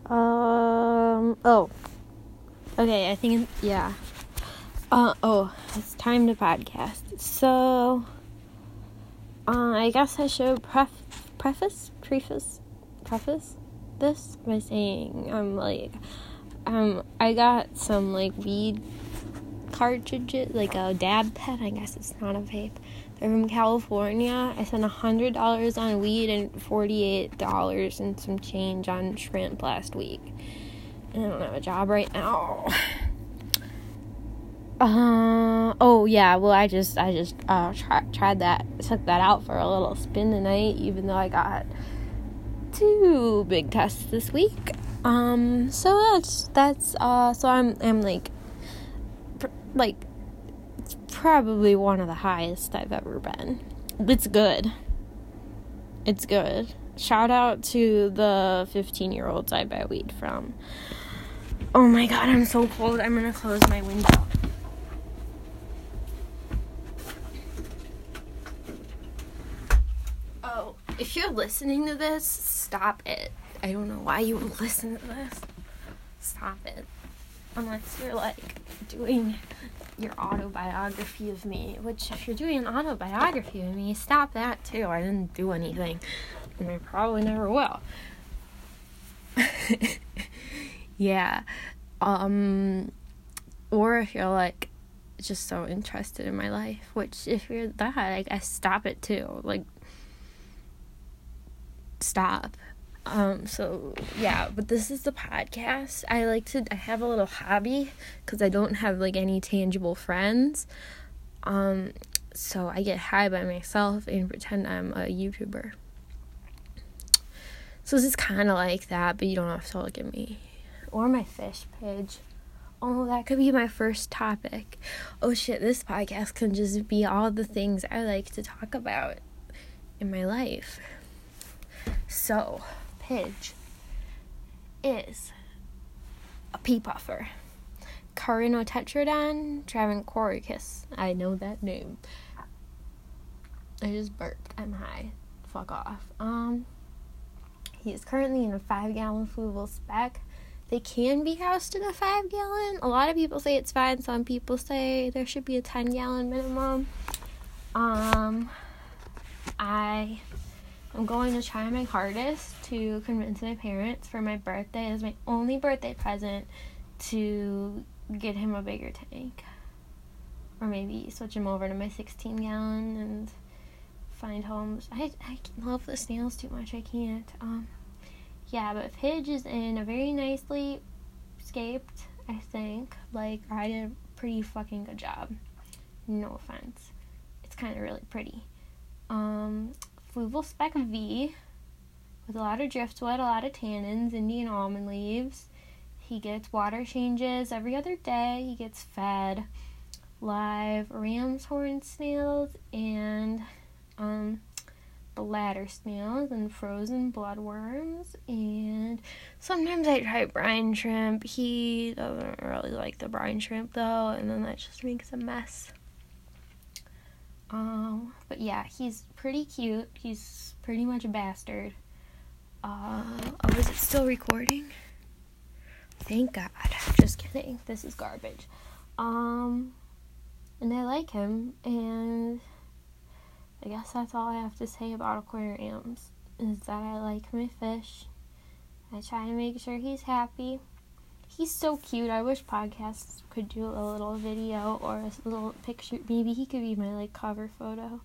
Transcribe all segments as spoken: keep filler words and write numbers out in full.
Um, oh. Okay, I think, yeah. Uh, oh, it's time to podcast. So, uh, I guess I should pref- preface, preface, preface this by saying, I'm like, um, I got some, like, weed cartridges, like a dab pen, I guess it's not a vape. They're from California. I spent one hundred dollars on weed and forty-eight dollars and some change on shrimp last week. And I don't have a job right now. Uh, oh, yeah, well, I just, I just, uh, try, tried that, took that out for a little spin tonight, even though I got two big tests this week. Um, so that's, that's, uh, so I'm, I'm, like, pr- like, it's probably one of the highest I've ever been. It's good. It's good. Shout out to the fifteen-year-olds I buy weed from. Oh my god, I'm so cold. I'm gonna close my window. Oh, if you're listening to this, stop it. I don't know why you would listen to this. Stop it. Unless you're, like, doing your autobiography of me. Which, if you're doing an autobiography of me, stop that, too. I didn't do anything. And I probably never will. Yeah. Um, or if you're, like, just so interested in my life. Which, if you're that, I guess stop it, too. Like, stop. Um, so, yeah, but this is the podcast. I like to, I have a little hobby, because I don't have, like, any tangible friends, um, so I get high by myself and pretend I'm a YouTuber. So this is kind of like that, but you don't have to look at me. Or my fish page. Oh, that could be my first topic. Oh, shit, this podcast can just be all the things I like to talk about in my life. So, Pidge is a pea puffer. Carinotetrodon travancoricus. I know that name. I just burped. I'm high. Fuck off. Um, he is currently in a five-gallon fluval spec. They can be housed in a five-gallon. A lot of people say it's fine. Some people say there should be a ten-gallon minimum. Um, I... I'm going to try my hardest to convince my parents for my birthday. It is my only birthday present to get him a bigger tank. Or maybe switch him over to my sixteen gallon and find homes. I, I love the snails too much. I can't. Um, yeah, but Pidge is in a very nicely scaped, I think. Like, I did a pretty fucking good job. No offense. It's kind of really pretty. Um... Fluval Spec V, with a lot of driftwood, a lot of tannins, Indian almond leaves. He gets water changes every other day. He gets fed live ram's horn snails and um, bladder snails and frozen bloodworms. And sometimes I try brine shrimp. He doesn't really like the brine shrimp, though, and then that just makes a mess. Um, but yeah, he's pretty cute. He's pretty much a bastard. Uh, oh, is it still recording? Thank God. Just kidding. This is garbage. Um, and I like him, and I guess that's all I have to say about aquariums, is that I like my fish. I try to make sure he's happy. He's so cute. I wish podcasts could do a little video or a little picture. Maybe he could be my, like, cover photo.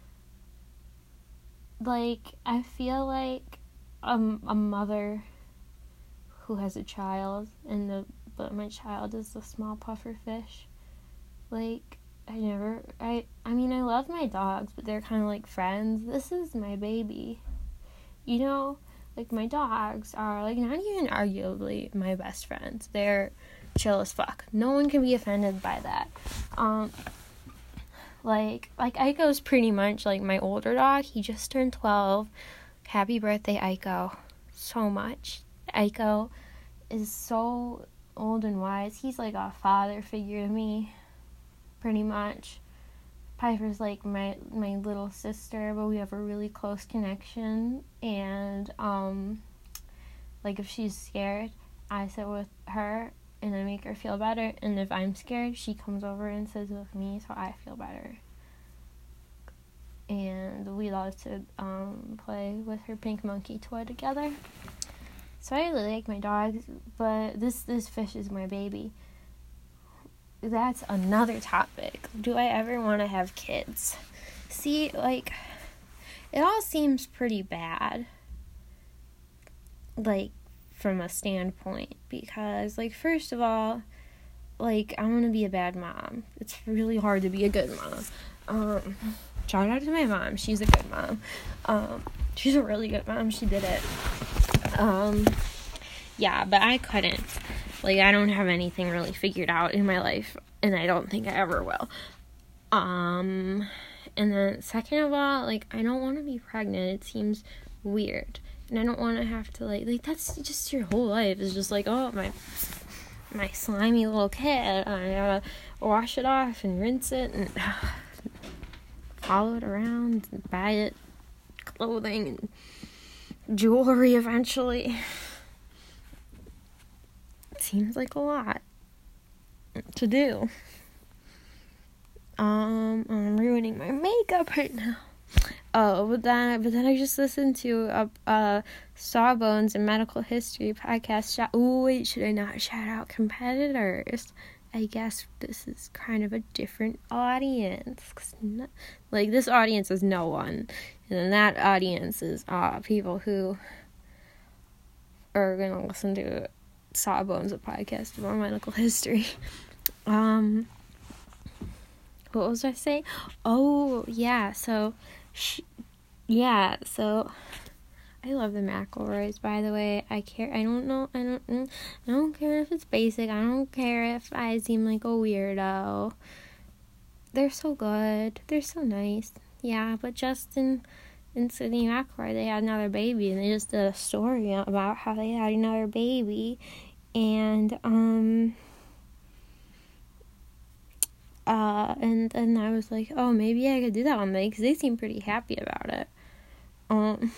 Like, I feel like um, a mother who has a child, and the but my child is a small puffer fish. Like, I never, I, I mean, I love my dogs, but they're kind of like friends. This is my baby. You know? Like, my dogs are, like, not even arguably my best friends. They're chill as fuck. No one can be offended by that. Um, like, like, Aiko's pretty much, like, my older dog. He just turned twelve. Happy birthday, Aiko. So much. Aiko is so old and wise. He's, like, a father figure to me. Pretty much. Piper's like my my little sister, but we have a really close connection, and um Like, if she's scared, I sit with her and I make her feel better. And if I'm scared, she comes over and sits with me so I feel better. And we love to um, play with her pink monkey toy together. So I really like my dogs, but this, this fish is my baby. That's another topic. Do I ever want to have kids? See, like, it all seems pretty bad. Like, from a standpoint. Because, like, first of all, like, I want to be a bad mom. It's really hard to be a good mom. Um, shout out to my mom. She's a good mom. Um, she's a really good mom. She did it. Um, yeah, but I couldn't. Like, I don't have anything really figured out in my life, and I don't think I ever will. Um, and then second of all, like, I don't want to be pregnant. It seems weird, and I don't want to have to, like, like, that's just your whole life. It's just like, oh, my, my slimy little kid, I gotta wash it off and rinse it, and follow it around, and buy it clothing, and jewelry eventually. Seems like a lot to do. Um, I'm ruining my makeup right now. Oh, but then, but then I just listened to a, a Sawbones and Medical History podcast. Shout, ooh, wait, should I not shout out competitors? I guess this is kind of a different audience. No, like, this audience is no one. And then that audience is uh, people who are going to listen to Sawbones, a podcast about medical history. Um, what was I saying? Oh, yeah, so, sh- yeah, so, I love the McElroys, by the way. I care, I don't know, I don't, I don't care if it's basic, I don't care if I seem like a weirdo. They're so good, they're so nice, yeah, but Justin and Sydney McElroy, they had another baby, and they just did a story about how they had another baby. And, um, uh, and then I was like, oh, maybe I could do that one day, because they seem pretty happy about it. Um,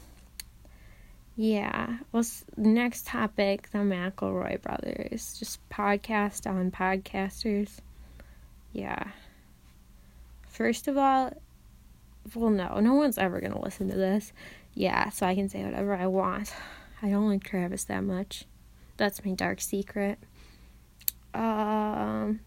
yeah, well, next topic, the McElroy brothers, just podcast on podcasters. Yeah. First of all, well, no, no one's ever gonna listen to this. Yeah, so I can say whatever I want. I don't like Travis that much. That's my dark secret. Um,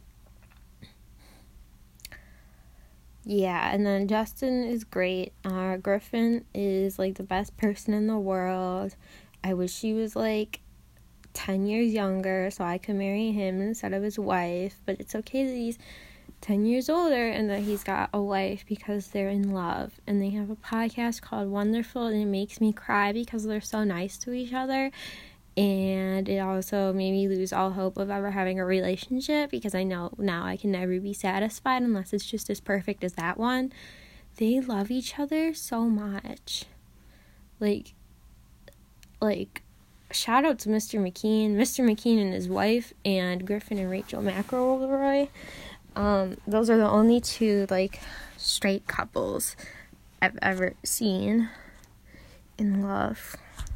yeah, and then Justin is great. Uh, Griffin is, like, the best person in the world. I wish he was, like, ten years younger so I could marry him instead of his wife. But it's okay that he's ten years older and that he's got a wife, because they're in love. And they have a podcast called Wonderful, and it makes me cry because they're so nice to each other. And it also made me lose all hope of ever having a relationship, because I know now I can never be satisfied unless it's just as perfect as that one. They love each other so much. Like, like, shout out to Mister McKean. Mister McKean and his wife, and Griffin and Rachel McElroy. Um, those are the only two, like, straight couples I've ever seen in love.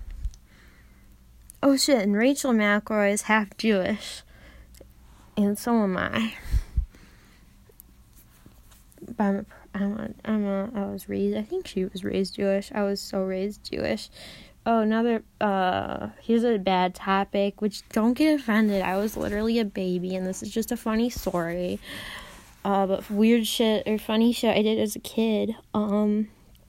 Oh shit, and Rachel McElroy is half Jewish, and so am I. But I'm, a, I'm, a, I'm a, I was raised, I think she was raised Jewish. I was so raised Jewish. Oh, another, uh, here's a bad topic, which, don't get offended, I was literally a baby, and this is just a funny story. Uh, but weird shit, or funny shit I did as a kid. Um,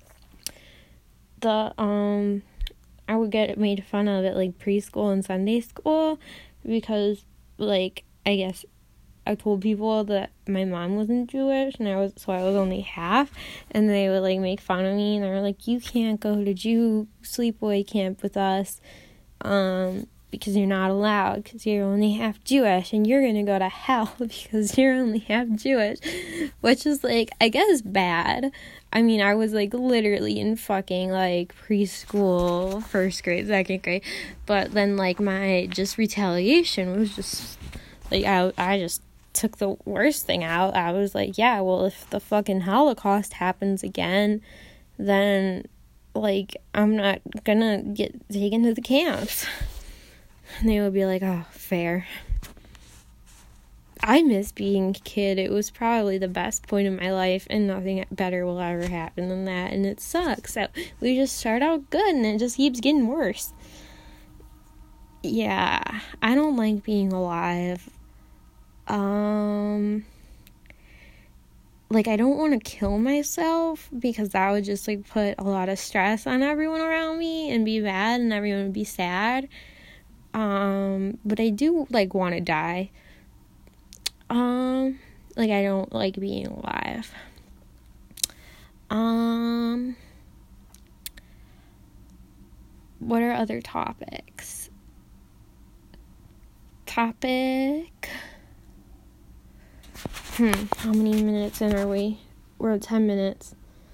the, um... I would get made fun of at, like, preschool and Sunday school, because, like, I guess I told people that my mom wasn't Jewish, and I was, so I was only half, and they would, like, make fun of me, and they were like, you can't go to Jew sleepaway camp with us, um, because you're not allowed, because you're only half Jewish, and you're gonna go to hell because you're only half Jewish, which is, like, I guess bad. I mean, I was, like, literally in fucking, like, preschool, first grade, second grade, but then, like, my just retaliation was just, like, I, I just took the worst thing out. I was like, yeah, well, if the fucking Holocaust happens again, then, like, I'm not gonna get taken to the camps. And they would be like, oh, fair. I miss being a kid. It was probably the best point in my life, and nothing better will ever happen than that, and it sucks that we just start out good, and it just keeps getting worse. Yeah, I don't like being alive. Um... Like, I don't want to kill myself, because that would just, like, put a lot of stress on everyone around me and be bad, and everyone would be sad. Um, but I do, like, want to die. Um, like, I don't like being alive. Um, what are other topics? Topic... Hmm, how many minutes in are we? We're at ten minutes.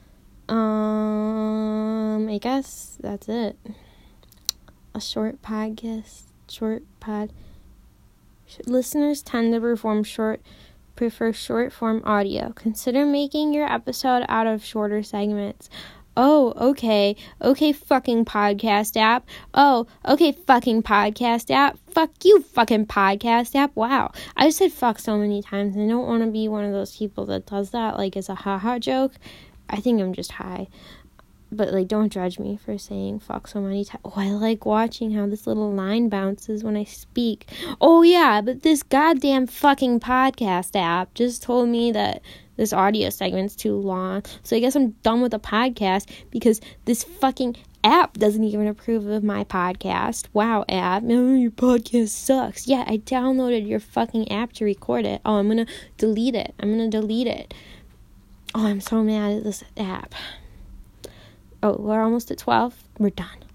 Um, I guess that's it. A short podcast, short pod. Listeners tend to perform short, prefer short form audio. Consider making your episode out of shorter segments. Oh, okay. Okay, fucking podcast app. Oh, okay, fucking podcast app. Fuck you, fucking podcast app. Wow. I've said fuck so many times, and I don't want to be one of those people that does that, like, as a haha joke. I think I'm just high. But, like, don't judge me for saying fuck so many times. Oh, I like watching how this little line bounces when I speak. Oh, yeah, but this goddamn fucking podcast app just told me that this audio segment's too long. So I guess I'm done with the podcast because this fucking app doesn't even approve of my podcast. Wow, app. Oh, your podcast sucks. Yeah, I downloaded your fucking app to record it. Oh, I'm gonna delete it. I'm gonna delete it. Oh, I'm so mad at this app. Oh, we're almost at twelve. We're done.